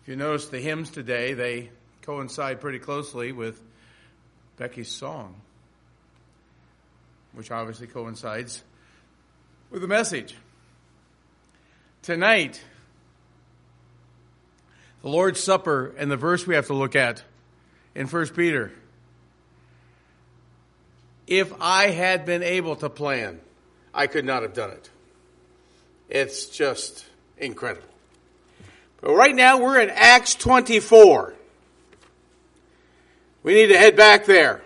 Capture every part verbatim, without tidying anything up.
If you notice the hymns today, they coincide pretty closely with Becky's song, which obviously coincides with the message. Tonight, the Lord's Supper and the verse we have to look at in First Peter. If I had been able to plan, I could not have done it. It's just incredible. But right now we're in Acts twenty-four. We need to head back there.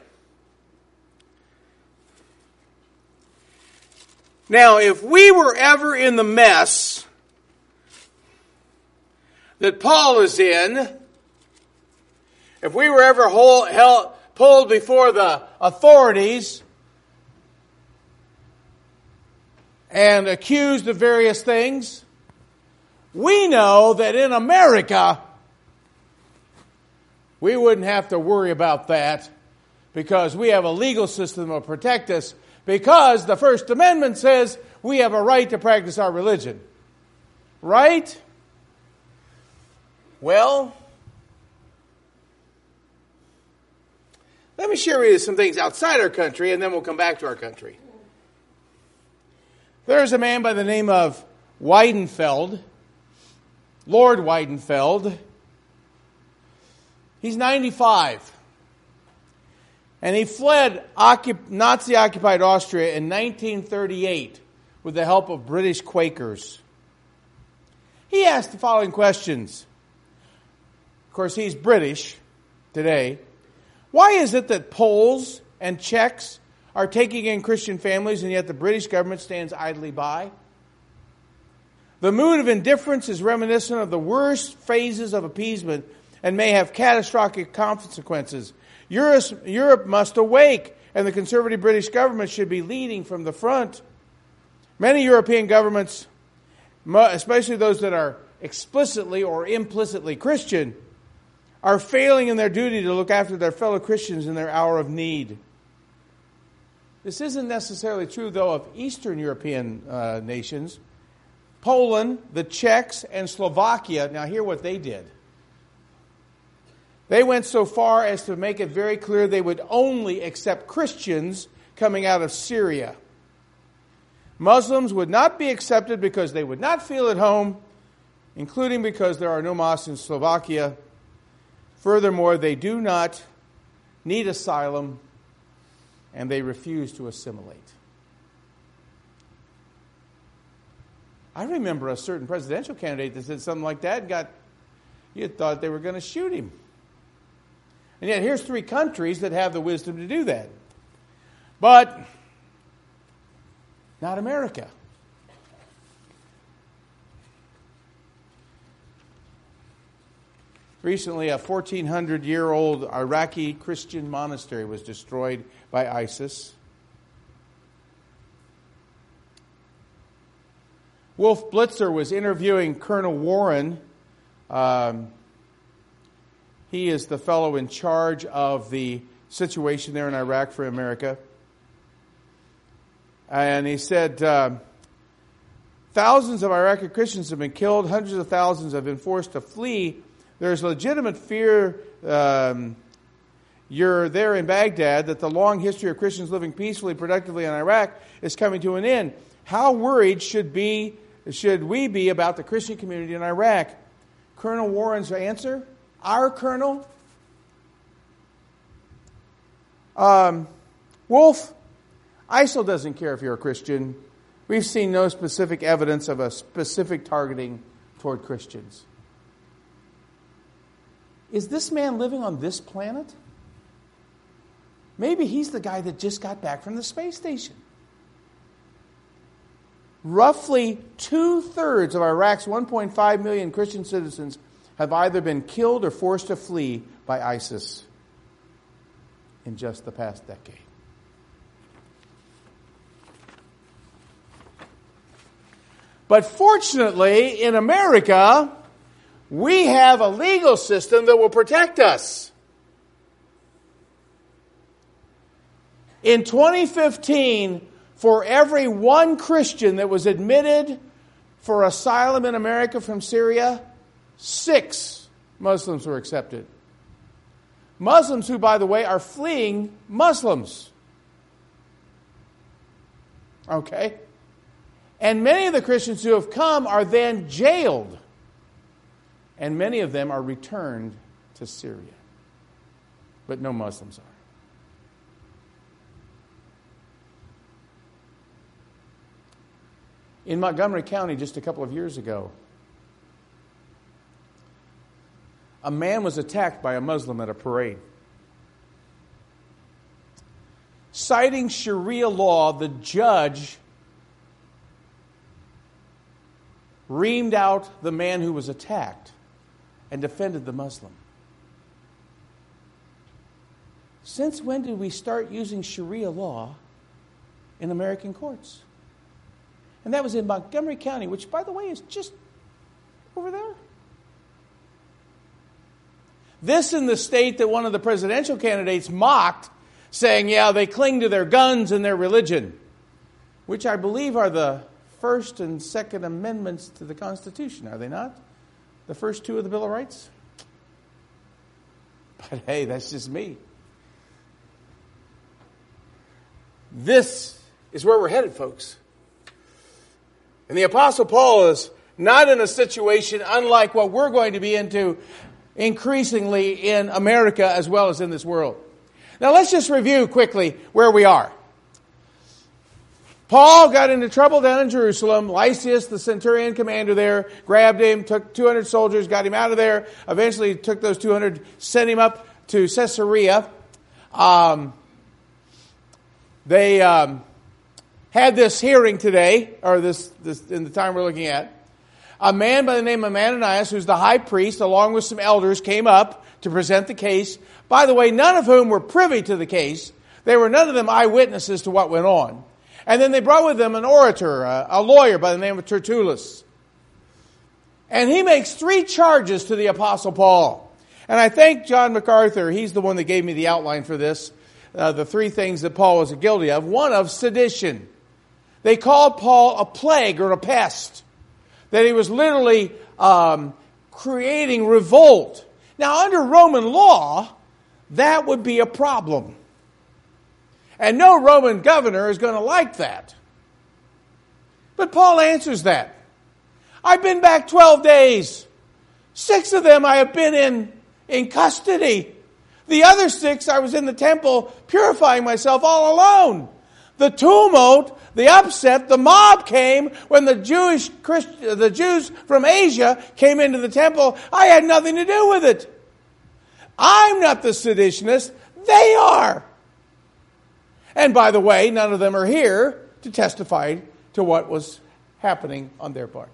Now, if we were ever in the mess that Paul is in, if we were ever hold, held, pulled before the authorities and accused of various things, we know that in America, we wouldn't have to worry about that because we have a legal system that will protect us, because the First Amendment says we have a right to practice our religion. Right? Well, let me share with you some things outside our country, and then we'll come back to our country. There's a man by the name of Weidenfeld, Lord Weidenfeld. He's ninety-five. And he fled Nazi-occupied Austria in nineteen thirty-eight with the help of British Quakers. He asked the following questions. Of course, he's British today. Why is it that Poles and Czechs are taking in Christian families, and yet the British government stands idly by? The mood of indifference is reminiscent of the worst phases of appeasement and may have catastrophic consequences. Europe must awake, and the conservative British government should be leading from the front. Many European governments, especially those that are explicitly or implicitly Christian, are failing in their duty to look after their fellow Christians in their hour of need. This isn't necessarily true, though, of Eastern European uh, nations. Poland, the Czechs, and Slovakia, now hear what they did. They went so far as to make it very clear they would only accept Christians coming out of Syria. Muslims would not be accepted because they would not feel at home, including because there are no mosques in Slovakia. Furthermore, they do not need asylum, and they refuse to assimilate. I remember a certain presidential candidate that said something like that and got, you thought they were going to shoot him. And yet here's three countries that have the wisdom to do that. But not America. Recently, a fourteen hundred year old Iraqi Christian monastery was destroyed by ISIS. Wolf Blitzer was interviewing Colonel Warren. Um, he is the fellow in charge of the situation there in Iraq for America. And he said, uh, thousands of Iraqi Christians have been killed. Hundreds of thousands have been forced to flee. There's legitimate fear, um, you're there in Baghdad, that the long history of Christians living peacefully, productively in Iraq is coming to an end. How worried should be should we be about the Christian community in Iraq? Colonel Warren's answer, our colonel, um, Wolf, I S I L doesn't care if you're a Christian. We've seen no specific evidence of a specific targeting toward Christians. Is this man living on this planet? Maybe he's the guy that just got back from the space station. Roughly two-thirds of Iraq's one point five million Christian citizens have either been killed or forced to flee by ISIS in just the past decade. But fortunately, in America, we have a legal system that will protect us. In twenty fifteen, for every one Christian that was admitted for asylum in America from Syria, six Muslims were accepted. Muslims who, by the way, are fleeing Muslims. Okay? And many of the Christians who have come are then jailed. And many of them are returned to Syria. But no Muslims are. In Montgomery County just a couple of years ago, a man was attacked by a Muslim at a parade. Citing Sharia law, the judge reamed out the man who was attacked and defended the Muslim. Since when did we start using Sharia law in American courts? And that was in Montgomery County, which, by the way, is just over there. This in the state that one of the presidential candidates mocked, saying, yeah, they cling to their guns and their religion, which I believe are the First and Second Amendments to the Constitution, are they not? The first two of the Bill of Rights? But hey, that's just me. This is where we're headed, folks. And the Apostle Paul is not in a situation unlike what we're going to be into increasingly in America as well as in this world. Now let's just review quickly where we are. Paul got into trouble down in Jerusalem. Lysias, the centurion commander there, grabbed him, took two hundred soldiers, got him out of there. Eventually took those two hundred, sent him up to Caesarea. Um, they um, had this hearing today, or this, this in the time we're looking at. A man by the name of Ananias, who's the high priest, along with some elders, came up to present the case. By the way, none of whom were privy to the case. They were none of them eyewitnesses to what went on. And then they brought with them an orator, a, a lawyer by the name of Tertullus. And he makes three charges to the Apostle Paul. And I thank John MacArthur. He's the one that gave me the outline for this. Uh, the three things that Paul was guilty of. One of sedition. They called Paul a plague or a pest. That he was literally um, creating revolt. Now, under Roman law, that would be a problem. And no Roman governor is going to like that. But Paul answers that. I've been back twelve days. Six of them I have been in, in custody. The other six I was in the temple purifying myself all alone. The tumult, the upset, the mob came when the Jewish Christ, the Jews from Asia came into the temple. I had nothing to do with it. I'm not the seditionist. They are. And by the way, none of them are here to testify to what was happening on their part.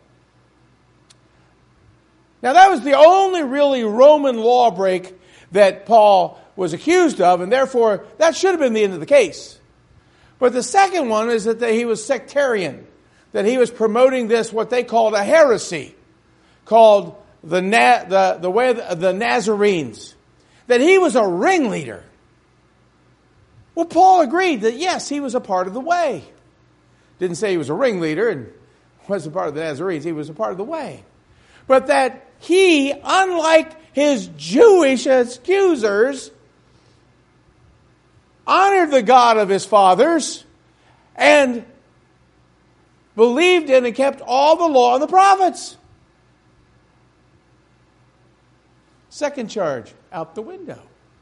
Now that was the only really Roman law break that Paul was accused of, and therefore that should have been the end of the case. But the second one is that he was sectarian, that he was promoting this, what they called a heresy, called the Na- the, the way of the Nazarenes, that he was a ringleader. Well, Paul agreed that yes, he was a part of the way. Didn't say he was a ringleader and wasn't part of the Nazarenes, he was a part of the way. But that he, unlike his Jewish accusers, honored the God of his fathers and believed in and kept all the law and the prophets. Second charge, out the window.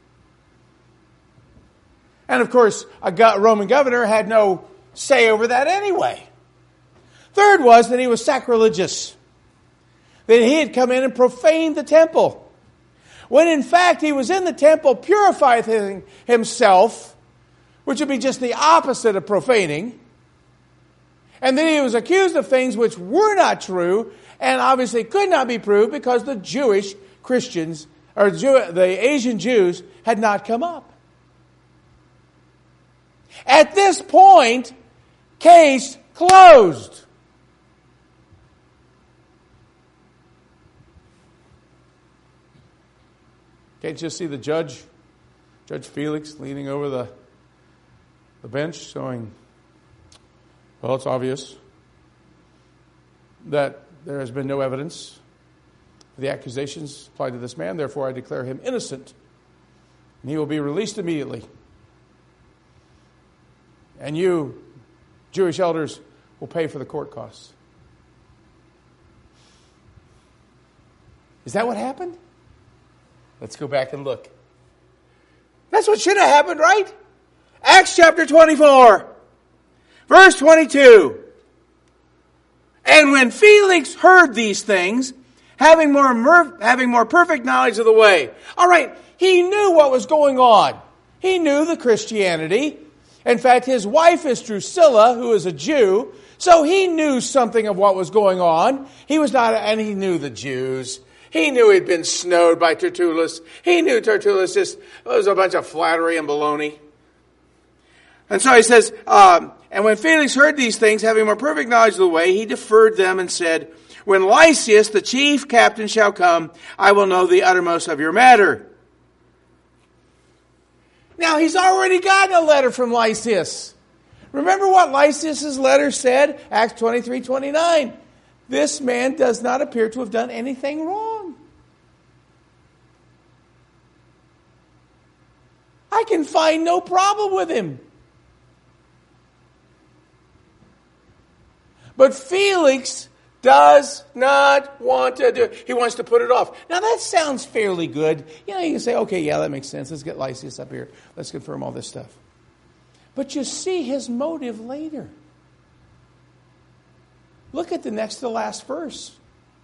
And of course, a Roman governor had no say over that anyway. Third was that he was sacrilegious. That he had come in and profaned the temple. When in fact he was in the temple purifying himself, which would be just the opposite of profaning. And then he was accused of things which were not true and obviously could not be proved because the Jewish Christians, or Jew, the Asian Jews, had not come up. At this point, case closed. Can't you see the judge, Judge Felix, leaning over the, the bench, showing, well, it's obvious that there has been no evidence The accusations applied to this man, therefore I declare him innocent, and he will be released immediately. And you, Jewish elders, will pay for the court costs. Is that what happened? Let's go back and look. That's what should have happened, right? Acts chapter twenty-four, verse twenty-two. And when Felix heard these things, having more, mer- having more perfect knowledge of the way. All right, he knew what was going on. He knew the Christianity. In fact, his wife is Drusilla, who is a Jew, so he knew something of what was going on. He was not, and he knew the Jews. He knew he'd been snowed by Tertullus. He knew Tertullus just was a bunch of flattery and baloney. And so he says, um, and when Felix heard these things, having more perfect knowledge of the way, he deferred them and said, when Lysias, the chief captain, shall come, I will know the uttermost of your matter. Now, he's already gotten a letter from Lysias. Remember what Lysias' letter said? Acts twenty-three twenty-nine. This man does not appear to have done anything wrong. I can find no problem with him. But Felix does not want to do it. He wants to put it off. Now that sounds fairly good. You know, you can say, okay, yeah, that makes sense. Let's get Lysias up here. Let's confirm all this stuff. But you see his motive later. Look at the next to last verse.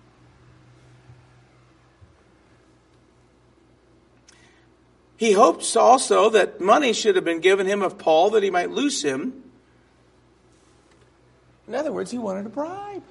He hopes also that money should have been given him of Paul that he might loose him. In other words, he wanted a bribe.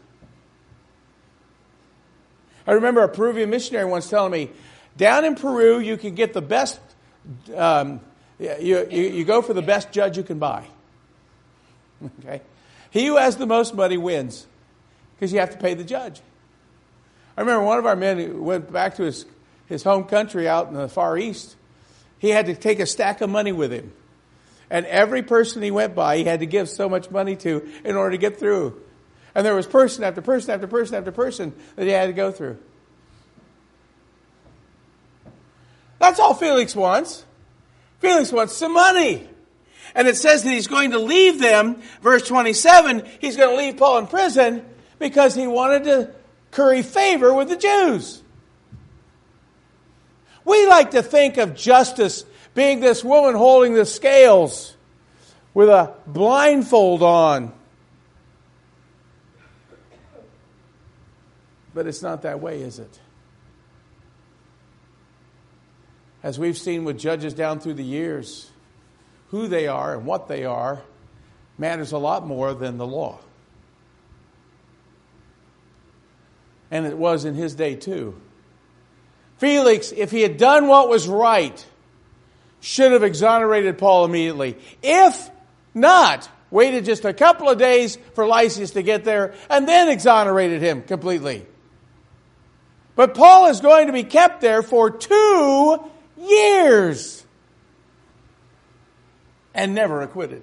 I remember a Peruvian missionary once telling me, down in Peru, you can get the best, um, you, you, you go for the best judge you can buy. Okay? He who has the most money wins, because you have to pay the judge. I remember one of our men who went back to his, his home country out in the Far East. He had to take a stack of money with him. And every person he went by, he had to give so much money to in order to get through. And there was person after person after person after person that he had to go through. That's all Felix wants. Felix wants some money. And it says that he's going to leave them, verse twenty-seven, he's going to leave Paul in prison because he wanted to curry favor with the Jews. We like to think of justice being this woman holding the scales with a blindfold on. But it's not that way, is it? As we've seen with judges down through the years, who they are and what they are matters a lot more than the law. And it was in his day too. Felix, if he had done what was right, should have exonerated Paul immediately. If not, waited just a couple of days for Lysias to get there and then exonerated him completely. But Paul is going to be kept there for two years and never acquitted.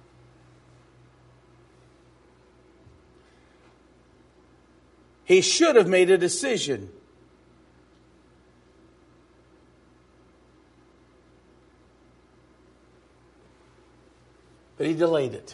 He should have made a decision. But he delayed it.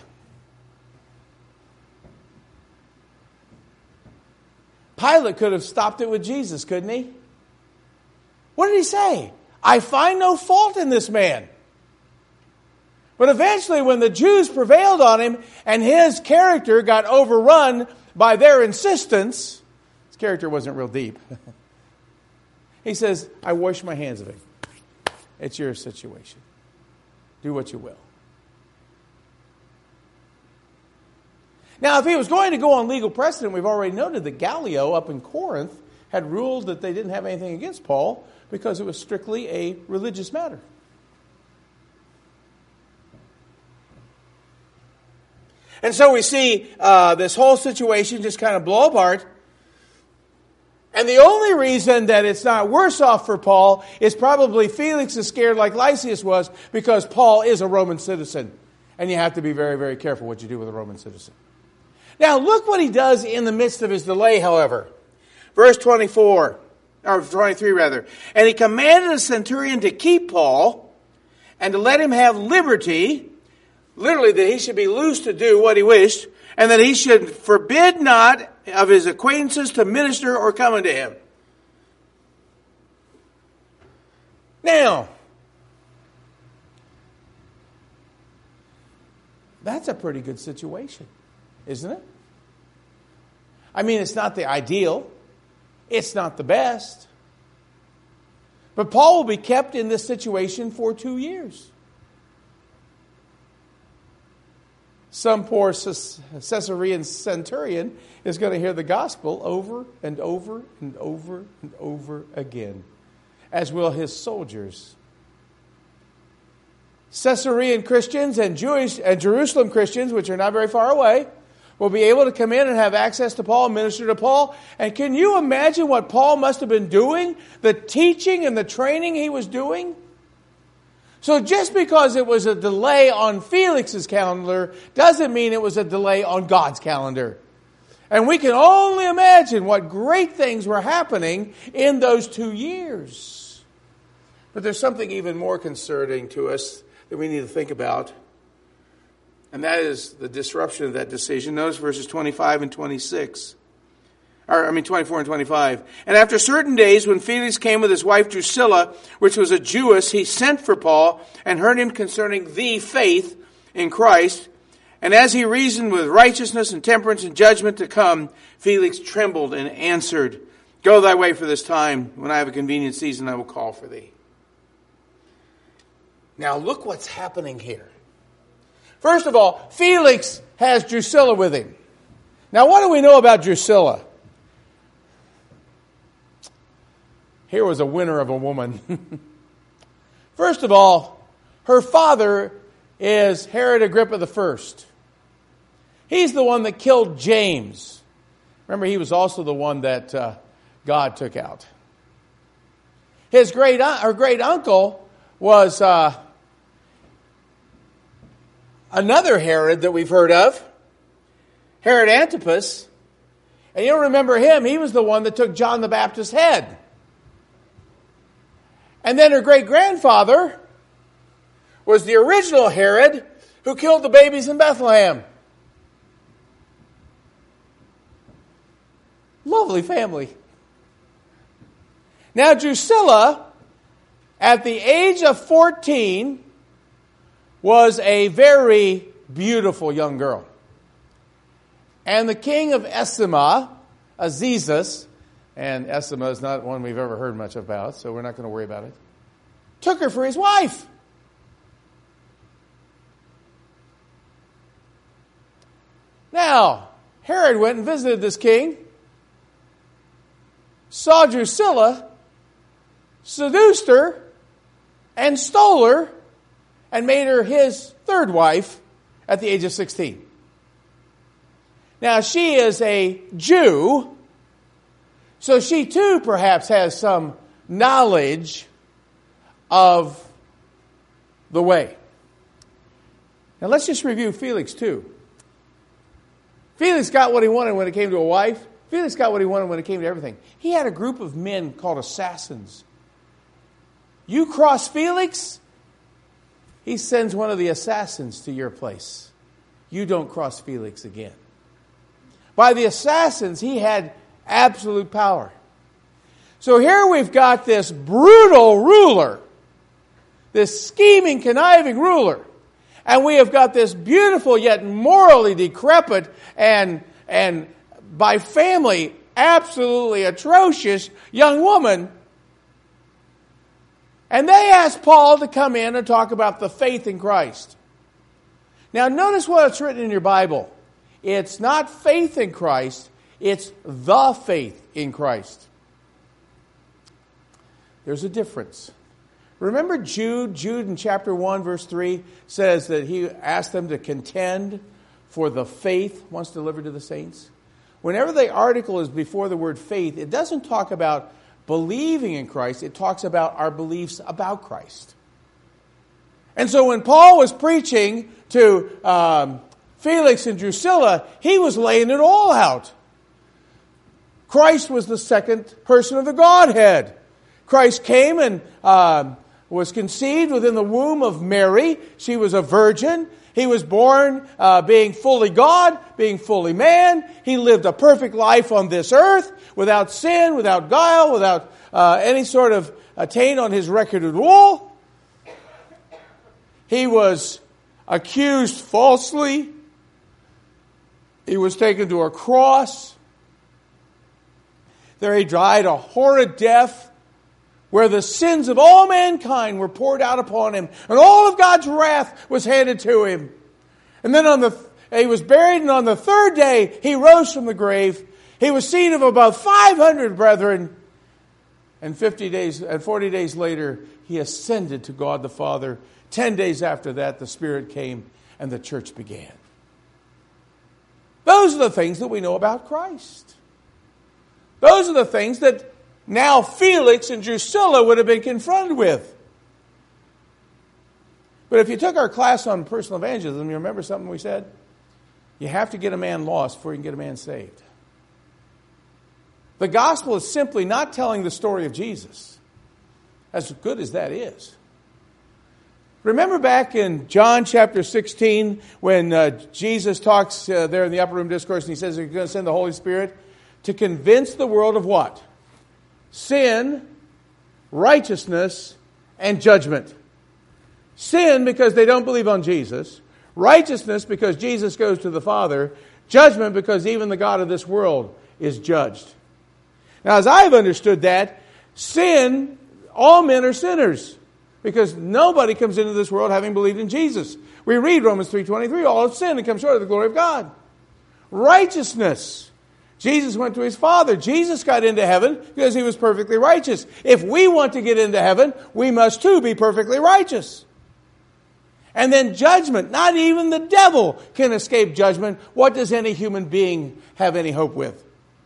Pilate could have stopped it with Jesus, couldn't he? What did he say? I find no fault in this man. But eventually when the Jews prevailed on him and his character got overrun by their insistence, his character wasn't real deep. He says, I wash my hands of it. It's your situation. Do what you will. Now, if he was going to go on legal precedent, we've already noted that Gallio up in Corinth had ruled that they didn't have anything against Paul because it was strictly a religious matter. And so we see uh, this whole situation just kind of blow apart. And the only reason that it's not worse off for Paul is probably Felix is scared like Lysias was because Paul is a Roman citizen. And you have to be very, very careful what you do with a Roman citizen. Now, look what he does in the midst of his delay, however. Verse twenty-four. or twenty-three rather. And he commanded the centurion to keep Paul and to let him have liberty, literally that he should be loose to do what he wished, and that he should forbid not of his acquaintances to minister or come unto him. Now, that's a pretty good situation, isn't it? I mean, it's not the ideal. It's not the best. But Paul will be kept in this situation for two years. Some poor Caesarean centurion is going to hear the gospel over and over and over and over again, as will his soldiers. Caesarean Christians and Jewish and Jerusalem Christians, which are not very far away, will be able to come in and have access to Paul, minister to Paul. And can you imagine what Paul must have been doing? The teaching and the training he was doing? So just because it was a delay on Felix's calendar doesn't mean it was a delay on God's calendar. And we can only imagine what great things were happening in those two years. But there's something even more concerning to us that we need to think about. And that is the disruption of that decision. Notice verses twenty-five and twenty-six. Or, I mean, twenty-four and twenty-five. And after certain days, when Felix came with his wife Drusilla, which was a Jewess, he sent for Paul and heard him concerning the faith in Christ. And as he reasoned with righteousness and temperance and judgment to come, Felix trembled and answered, Go thy way for this time. When I have a convenient season, I will call for thee. Now look what's happening here. First of all, Felix has Drusilla with him. Now what do we know about Drusilla? Here was a winner of a woman. First of all, her father is Herod Agrippa the First. He's the one that killed James. Remember, he was also the one that uh, God took out. His great her great uncle was uh, another Herod that we've heard of, Herod Antipas. And you'll remember him. He was the one that took John the Baptist's head. And then her great-grandfather was the original Herod who killed the babies in Bethlehem. Lovely family. Now Drusilla, at the age of fourteen, was a very beautiful young girl. And the king of Esima, Azizus, and Esima is not one we've ever heard much about, so we're not going to worry about it, took her for his wife. Now, Herod went and visited this king, saw Drusilla, seduced her, and stole her, and made her his third wife at the age of sixteen. Now, she is a Jew, so she too perhaps has some knowledge of the way. Now, let's just review Felix too. Felix got what he wanted when it came to a wife. Felix got what he wanted when it came to everything. He had a group of men called assassins. You cross Felix, he sends one of the assassins to your place. You don't cross Felix again. By the assassins, he had absolute power. So here we've got this brutal ruler, this scheming, conniving ruler. And we have got this beautiful yet morally decrepit and, and by family absolutely atrocious young woman. And they asked Paul to come in and talk about the faith in Christ. Now notice what's written in your Bible. It's not faith in Christ, it's the faith in Christ. There's a difference. Remember Jude? Jude in chapter one, verse three says that he asked them to contend for the faith once delivered to the saints. Whenever the article is before the word faith, it doesn't talk about believing in Christ. It talks about our beliefs about Christ. And so when Paul was preaching to um, Felix and Drusilla, he was laying it all out. Christ was the second person of the Godhead. Christ came and uh, was conceived within the womb of Mary. She was a virgin. He was born uh, being fully God, being fully man. He lived a perfect life on this earth without sin, without guile, without uh, any sort of uh, taint on his record at all. He was accused falsely. He was taken to a cross. There he died a horrid death, where the sins of all mankind were poured out upon him, and all of God's wrath was handed to him. And then on the he was buried, and on the third day he rose from the grave. He was seen of about five hundred brethren, and fifty days and forty days later he ascended to God the Father. Ten days after that, the Spirit came, and the church began. Those are the things that we know about Christ. Those are the things that now Felix and Drusilla would have been confronted with. But if you took our class on personal evangelism, you remember something we said? You have to get a man lost before you can get a man saved. The gospel is simply not telling the story of Jesus, as good as that is. Remember back in John chapter sixteen when uh, Jesus talks uh, there in the upper room discourse, and he says he's going to send the Holy Spirit to convince the world of what? Sin, righteousness, and judgment. Sin because they don't believe on Jesus. Righteousness because Jesus goes to the Father. Judgment because even the God of this world is judged. Now, as I've understood that, sin, all men are sinners. Because nobody comes into this world having believed in Jesus. We read Romans three twenty-three, all have sinned and come short of the glory of God. Righteousness. Jesus went to his Father. Jesus got into heaven because he was perfectly righteous. If we want to get into heaven, we must too be perfectly righteous. And then judgment. Not even the devil can escape judgment. What does any human being have any hope with?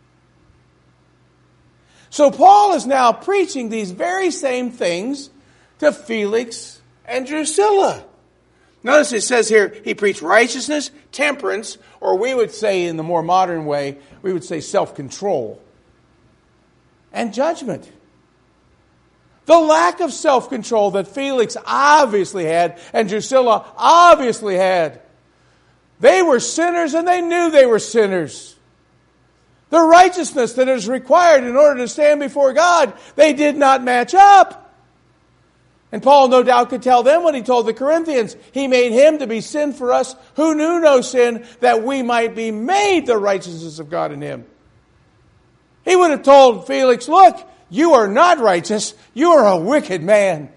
So Paul is now preaching these very same things to Felix and Drusilla. Notice it says here, he preached righteousness, temperance, or we would say in the more modern way, we would say self-control, and judgment. The lack of self-control that Felix obviously had and Drusilla obviously had. They were sinners and they knew they were sinners. The righteousness that is required in order to stand before God, they did not match up. And Paul no doubt could tell them what he told the Corinthians. He made him to be sin for us who knew no sin, that we might be made the righteousness of God in him. He would have told Felix, look, you are not righteous. You are a wicked man.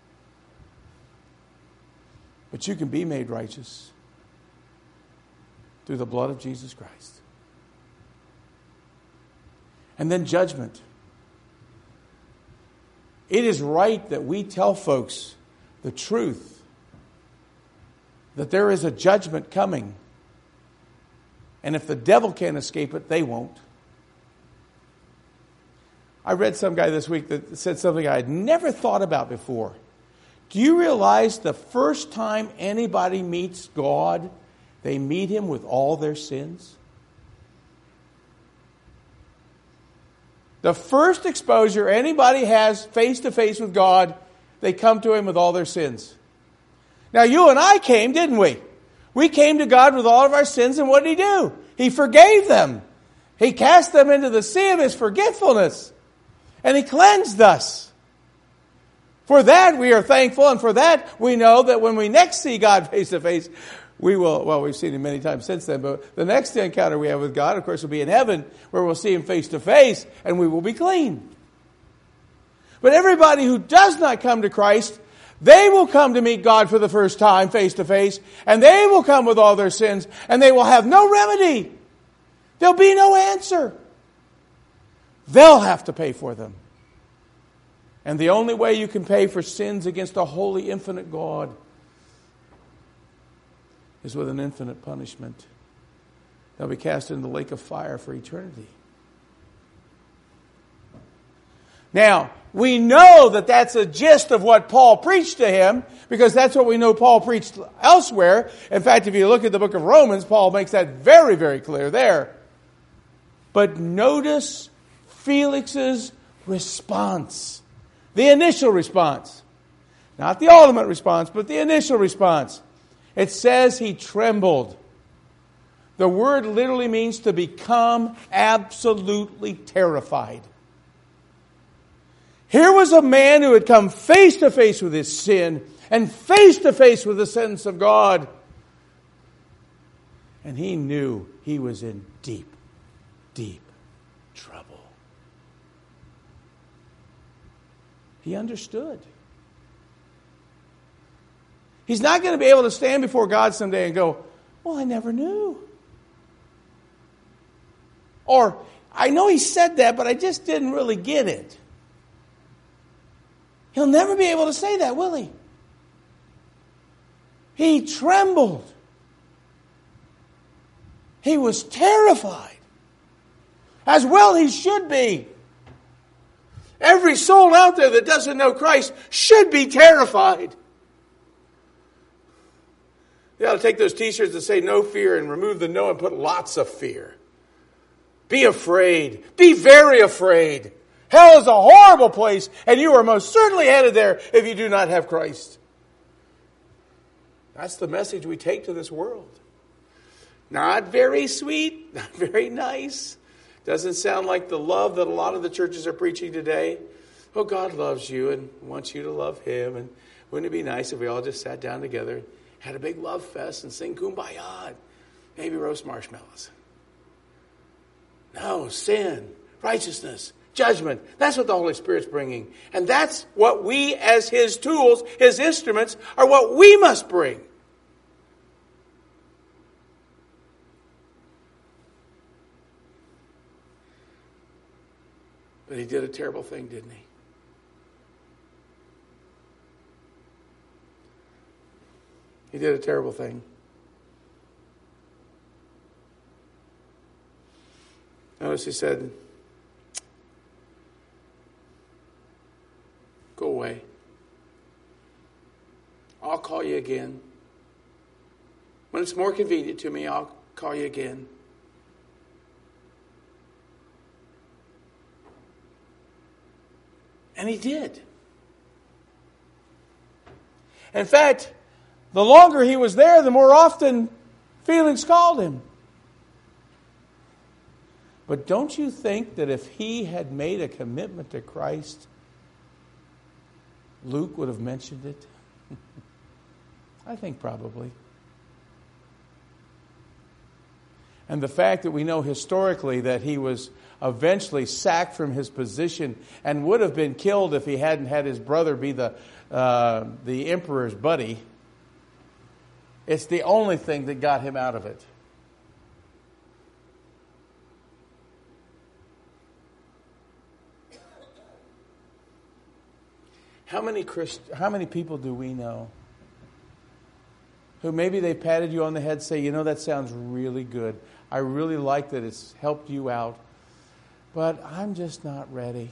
But you can be made righteous through the blood of Jesus Christ. And then judgment. It is right that we tell folks the truth, that there is a judgment coming. And if the devil can't escape it, they won't. I read some guy this week that said something I had never thought about before. Do you realize the first time anybody meets God, they meet him with all their sins? The first exposure anybody has face-to-face with God, they come to him with all their sins. Now, you and I came, didn't we? We came to God with all of our sins, and what did he do? He forgave them. He cast them into the sea of his forgetfulness. And he cleansed us. For that we are thankful, and for that we know that when we next see God face-to-face, we will, well, we've seen him many times since then, but the next encounter we have with God, of course, will be in heaven, where we'll see him face to face, and we will be clean. But everybody who does not come to Christ, they will come to meet God for the first time, face to face, and they will come with all their sins, and they will have no remedy. There'll be no answer. They'll have to pay for them. And the only way you can pay for sins against a holy, infinite God is with an infinite punishment. They'll be cast into the lake of fire for eternity. Now, we know that that's a gist of what Paul preached to him, because that's what we know Paul preached elsewhere. In fact, if you look at the book of Romans, Paul makes that very, very clear there. But notice Felix's response. The initial response. Not the ultimate response, but the initial response. It says he trembled. The word literally means to become absolutely terrified. Here was a man who had come face to face with his sin and face to face with the sentence of God. And he knew he was in deep, deep trouble. He understood. He's not going to be able to stand before God someday and go, well, I never knew. Or, I know he said that, but I just didn't really get it. He'll never be able to say that, will he? He trembled. He was terrified. As well he should be. Every soul out there that doesn't know Christ should be terrified. You ought to take those t-shirts that say no fear and remove the no and put lots of fear. Be afraid. Be very afraid. Hell is a horrible place, and you are most certainly headed there if you do not have Christ. That's the message we take to this world. Not very sweet, not very nice. Doesn't sound like the love that a lot of the churches are preaching today. Oh, God loves you and wants you to love Him. And wouldn't it be nice if we all just sat down together and had a big love fest and sing Kumbaya and maybe roast marshmallows? No, sin, righteousness, judgment. That's what the Holy Spirit's bringing. And that's what we as His tools, His instruments, are what we must bring. But he did a terrible thing, didn't he? He did a terrible thing. Notice he said, go away. I'll call you again. When it's more convenient to me, I'll call you again. And he did. In fact, the longer he was there, the more often Felix called him. But don't you think that if he had made a commitment to Christ, Luke would have mentioned it? I think probably. And the fact that we know historically that he was eventually sacked from his position and would have been killed if he hadn't had his brother be the uh, the emperor's buddy, it's the only thing that got him out of it. How many Christ, how many people do we know who maybe they patted you on the head, say, you know, that sounds really good. I really like that it's helped you out, but I'm just not ready.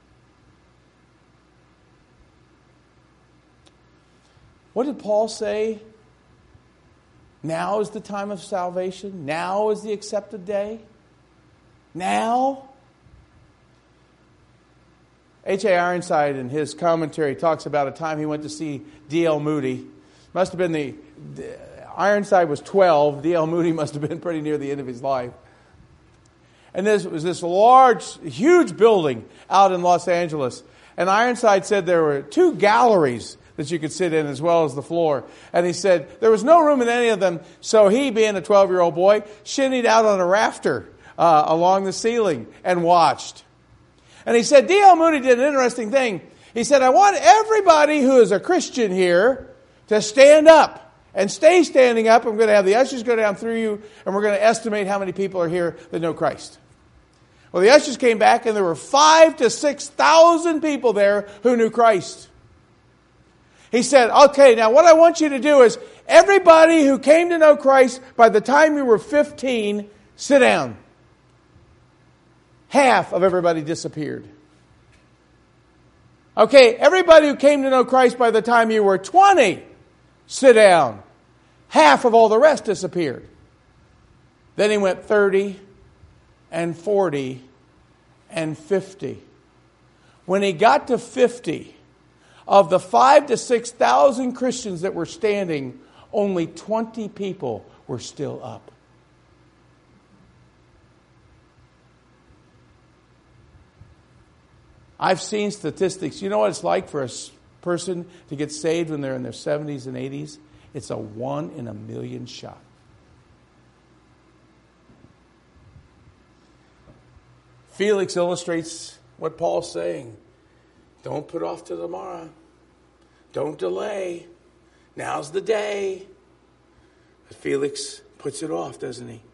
What did Paul say? Now is the time of salvation. Now is the accepted day. Now. H A Ironside in his commentary talks about a time he went to see D L Moody. Must have been the, the Ironside was twelve. D L Moody must have been pretty near the end of his life. And this was this large, huge building out in Los Angeles. And Ironside said there were two galleries that you could sit in as well as the floor. And he said there was no room in any of them, so he, being a twelve-year-old boy, shinnied out on a rafter uh, along the ceiling and watched. And he said, D L Moody did an interesting thing. He said, I want everybody who is a Christian here to stand up and stay standing up. I'm going to have the ushers go down through you, and we're going to estimate how many people are here that know Christ. Well, the ushers came back, and there were five to six thousand people there who knew Christ. He said, okay, now what I want you to do is everybody who came to know Christ by the time you were fifteen, sit down. Half of everybody disappeared. Okay, everybody who came to know Christ by the time you were twenty, sit down. Half of all the rest disappeared. Then he went thirty and forty and fifty. When he got to fifty, of the five to six thousand Christians that were standing, only twenty people were still up. I've seen statistics. You know what it's like for a person to get saved when they're in their seventies and eighties? It's a one in a million shot. Felix illustrates what Paul's saying. Don't put off to tomorrow. Don't delay. Now's the day. But Felix puts it off, doesn't he?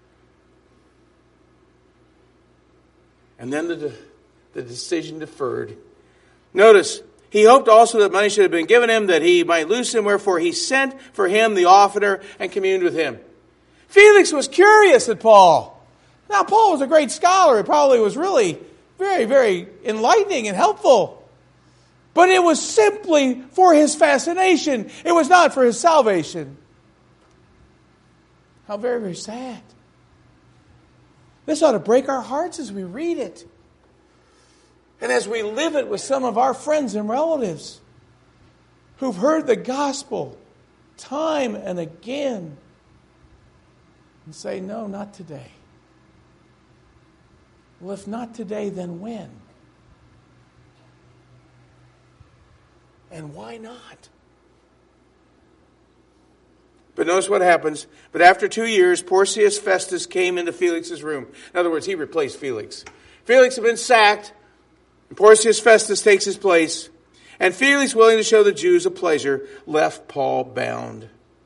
And then the, the decision deferred. Notice, he hoped also that money should have been given him, that he might loose him, wherefore he sent for him the oftener and communed with him. Felix was curious at Paul. Now, Paul was a great scholar. It probably was really very, very enlightening and helpful. But it was simply for his fascination. It was not for his salvation. How very, very sad. This ought to break our hearts as we read it. And as we live it with some of our friends and relatives who've heard the gospel time and again and say, no, not today. Well, if not today, then when? And why not? But notice what happens. But after two years, Porcius Festus came into Felix's room. In other words, he replaced Felix. Felix had been sacked, and Porcius Festus takes his place. And Felix, willing to show the Jews a pleasure, left Paul bound.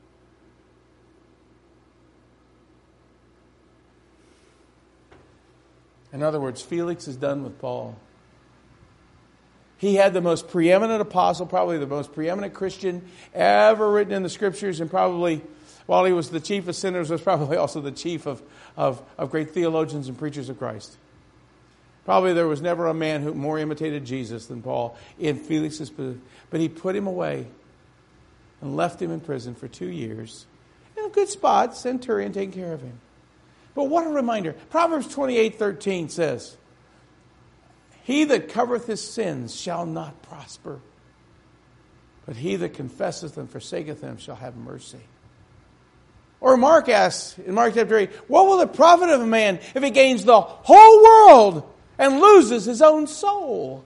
In other words, Felix is done with Paul. He had the most preeminent apostle, probably the most preeminent Christian ever written in the Scriptures, and probably, while he was the chief of sinners, was probably also the chief of, of, of great theologians and preachers of Christ. Probably there was never a man who more imitated Jesus than Paul in Felix's position. But he put him away and left him in prison for two years. In a good spot, centurion taking care of him. But what a reminder. Proverbs twenty-eight thirteen says, he that covereth his sins shall not prosper, but he that confesseth and forsaketh them shall have mercy. Or Mark asks in Mark chapter eight, what will it profit of a man if he gains the whole world and loses his own soul?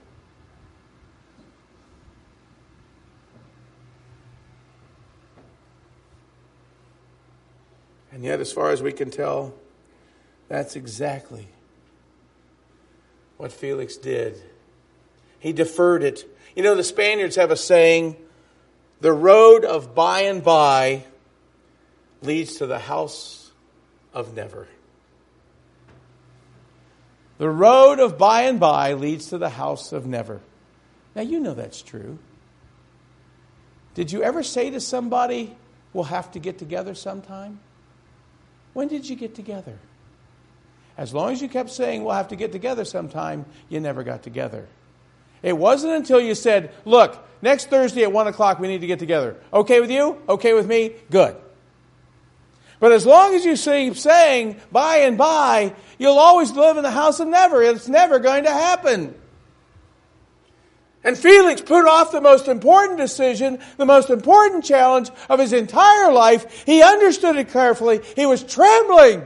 And yet, as far as we can tell, that's exactly what Felix did. He deferred it. You know, the Spaniards have a saying, the road of by and by leads to the house of never. The road of by and by leads to the house of never. Now, you know that's true. Did you ever say to somebody, we'll have to get together sometime? When did you get together? As long as you kept saying, we'll have to get together sometime, you never got together. It wasn't until you said, look, next Thursday at one o'clock we need to get together. Okay with you? Okay with me? Good. But as long as you keep saying, by and by, you'll always live in the house of never. It's never going to happen. And Felix put off the most important decision, the most important challenge of his entire life. He understood it carefully. He was trembling.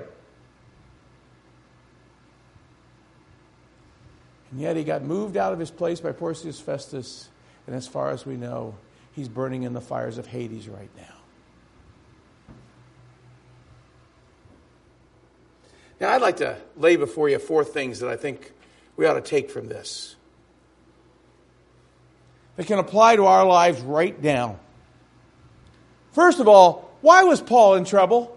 And yet he got moved out of his place by Porcius Festus. And as far as we know, he's burning in the fires of Hades right now. Now, I'd like to lay before you four things that I think we ought to take from this, that can apply to our lives right now. First of all, why was Paul in trouble?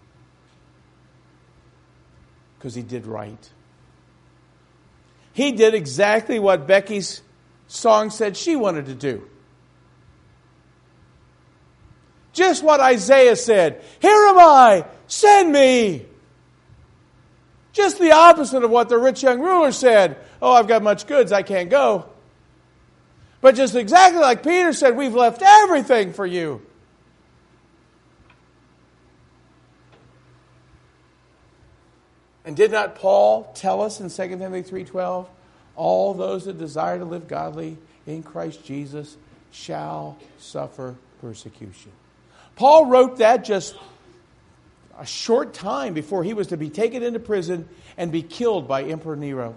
Because he did right. He did exactly what Becky's song said she wanted to do. Just what Isaiah said, here am I, send me. Just the opposite of what the rich young ruler said, oh, I've got much goods, I can't go. But just exactly like Peter said, we've left everything for you. And did not Paul tell us in Second Timothy three twelve, all those that desire to live godly in Christ Jesus shall suffer persecution. Paul wrote that just a short time before he was to be taken into prison and be killed by Emperor Nero.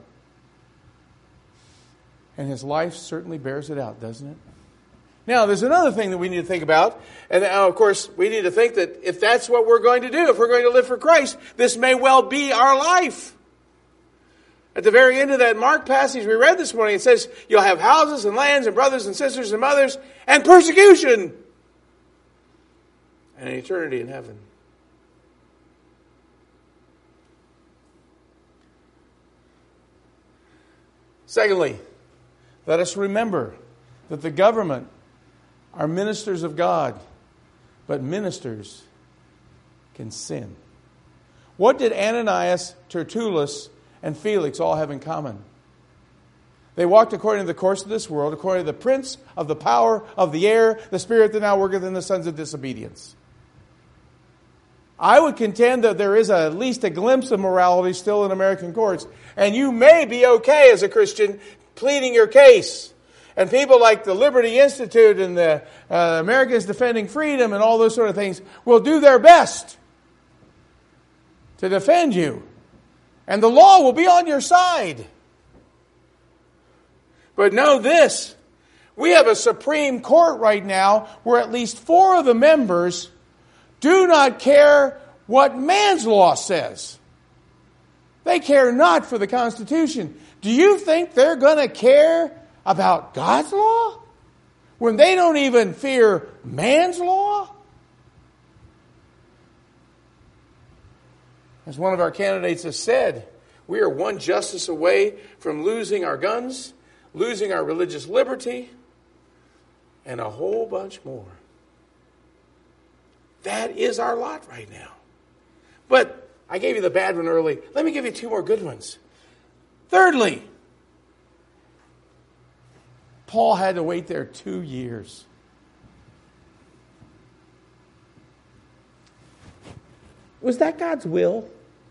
And his life certainly bears it out, doesn't it? Now, there's another thing that we need to think about. And uh, of course, we need to think that if that's what we're going to do, if we're going to live for Christ, this may well be our life. At the very end of that Mark passage we read this morning, it says, you'll have houses and lands and brothers and sisters and mothers and persecution. And an eternity in heaven. Secondly, let us remember that the government are ministers of God, but ministers can sin. What did Ananias, Tertullus, and Felix all have in common? They walked according to the course of this world, according to the prince of the power of the air, the spirit that now worketh in the sons of disobedience. I would contend that there is a, at least a glimpse of morality still in American courts, and you may be okay as a Christian pleading your case. And people like the Liberty Institute and the uh, Americans Defending Freedom and all those sort of things will do their best to defend you. And the law will be on your side. But know this, we have a Supreme Court right now where at least four of the members do not care what man's law says. They care not for the Constitution. Do you think they're going to care about God's law when they don't even fear man's law? As one of our candidates has said, we are one justice away from losing our guns, losing our religious liberty, and a whole bunch more. That is our lot right now. But I gave you the bad one early. Let me give you two more good ones. Thirdly, Paul had to wait there two years. Was that God's will?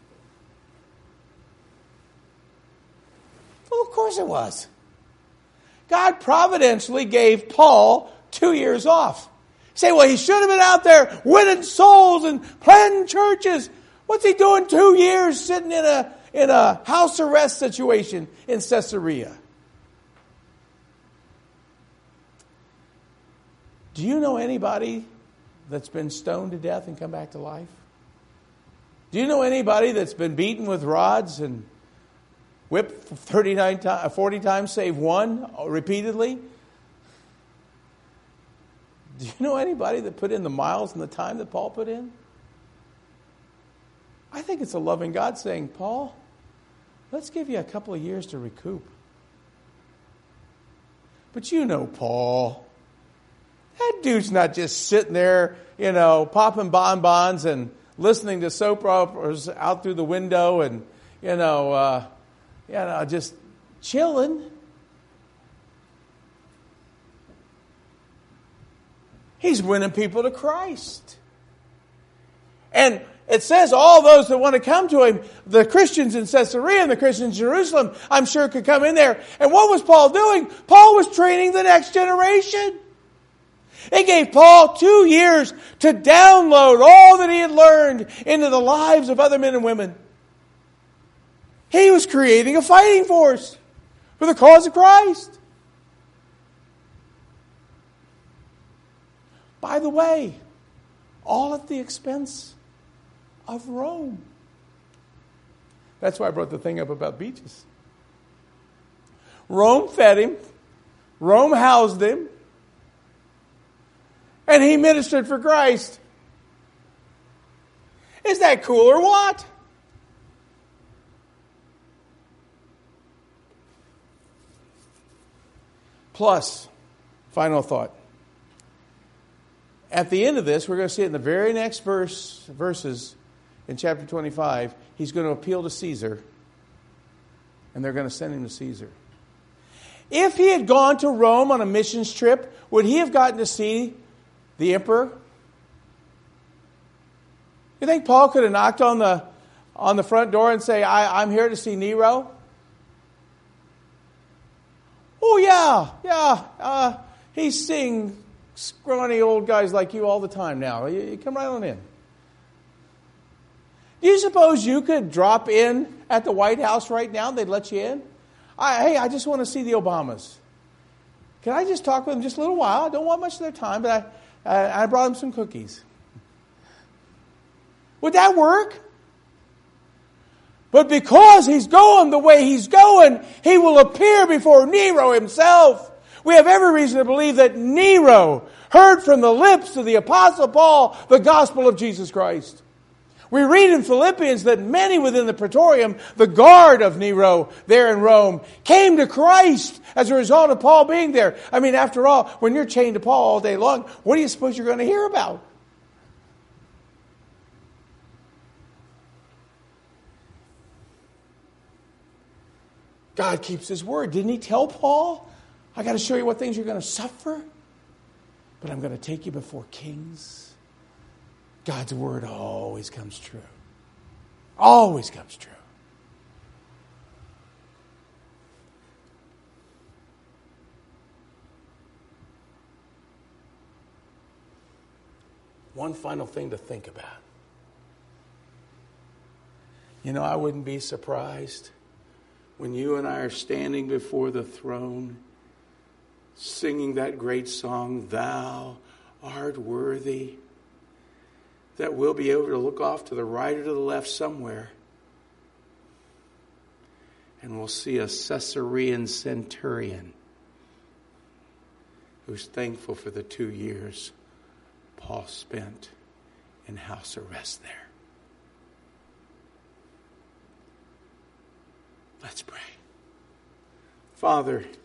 Well, of course it was. God providentially gave Paul two years off. You say, well, he should have been out there winning souls and planting churches. What's he doing two years sitting in a, in a house arrest situation in Caesarea? Do you know anybody that's been stoned to death and come back to life? Do you know anybody that's been beaten with rods and whipped thirty-nine times, forty times, save one, repeatedly? Do you know anybody that put in the miles and the time that Paul put in? I think it's a loving God saying, Paul, let's give you a couple of years to recoup. But you know Paul. That dude's not just sitting there, you know, popping bonbons and listening to soap operas out through the window and, you know, uh, you know, just chilling. He's winning people to Christ. And it says all those that want to come to him, the Christians in Caesarea and the Christians in Jerusalem, I'm sure could come in there. And what was Paul doing? Paul was training the next generation. It gave Paul two years to download all that he had learned into the lives of other men and women. He was creating a fighting force for the cause of Christ. By the way, all at the expense of Rome. That's why I brought the thing up about beaches. Rome fed him. Rome housed him. And he ministered for Christ. Is that cool or what? Plus, final thought. At the end of this, we're going to see it in the very next verse, verses in chapter twenty-five. He's going to appeal to Caesar, and they're going to send him to Caesar. If he had gone to Rome on a missions trip, would he have gotten to see the emperor? You think Paul could have knocked on the on the front door and say, I, I'm here to see Nero? Oh, yeah, yeah. Uh, he's seeing scrawny old guys like you all the time now. You, you come right on in. Do you suppose you could drop in at the White House right now and they'd let you in? I, hey, I just want to see the Obamas. Can I just talk with them just a little while? I don't want much of their time, but I, I, I brought them some cookies. Would that work? But because he's going the way he's going, he will appear before Nero himself. We have every reason to believe that Nero heard from the lips of the Apostle Paul the gospel of Jesus Christ. We read in Philippians that many within the praetorium, the guard of Nero there in Rome, came to Christ as a result of Paul being there. I mean, after all, when you're chained to Paul all day long, what do you suppose you're going to hear about? God keeps His word. Didn't He tell Paul, I got to show you what things you're going to suffer, but I'm going to take you before kings? God's word always comes true. Always comes true. One final thing to think about. You know, I wouldn't be surprised when you and I are standing before the throne, singing that great song, Thou art worthy, that we'll be able to look off to the right or to the left somewhere, and we'll see a Caesarean centurion who's thankful for the two years Paul spent in house arrest there. Let's pray. Father,